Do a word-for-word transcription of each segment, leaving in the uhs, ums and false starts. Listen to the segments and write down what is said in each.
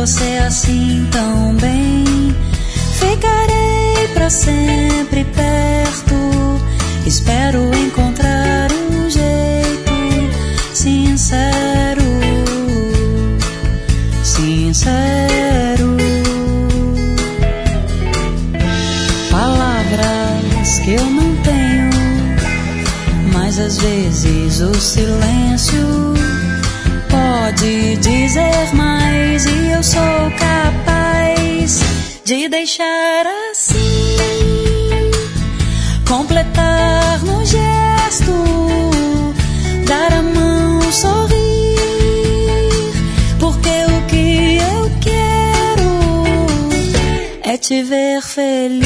você assim tão bem. Ficarei pra sempre perto. Espero encontrar um jeito sincero, sincero. Palavras que eu não tenho, mas às vezes o silêncio pode dizer mais, e eu sou capaz de deixar assim, completar no gesto, dar a mão, sorrir, porque o que eu quero é te ver feliz,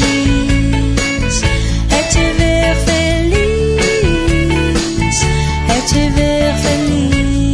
é te ver feliz, é te ver feliz.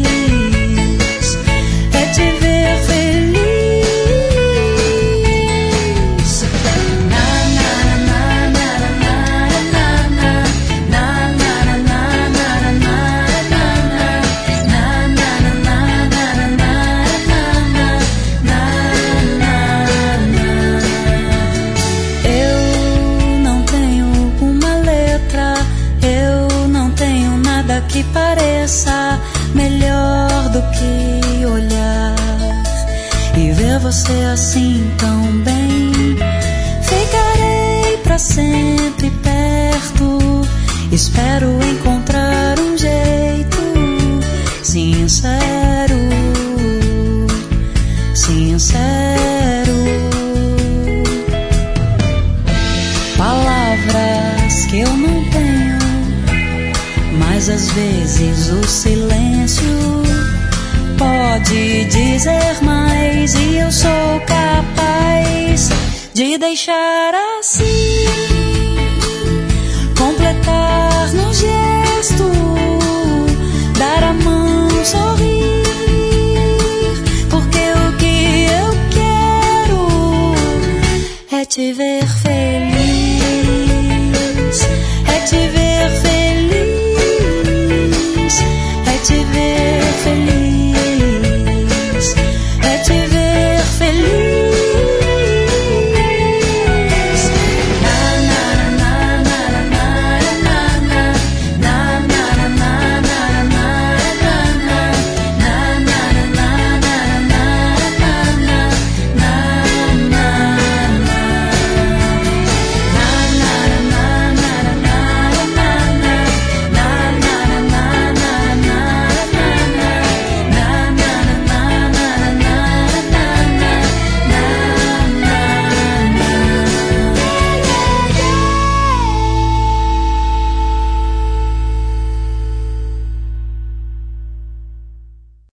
Que pareça melhor do que olhar e ver você assim tão bem. Ficarei pra sempre perto. Espero encontrar um jeito sincero, sincero. Palavras que eu não tenho, mas às vezes o silêncio pode dizer mais, e eu sou capaz de deixar assim, completar no gesto, dar a mão, sorrir, porque o que eu quero é te ver feliz, é te ver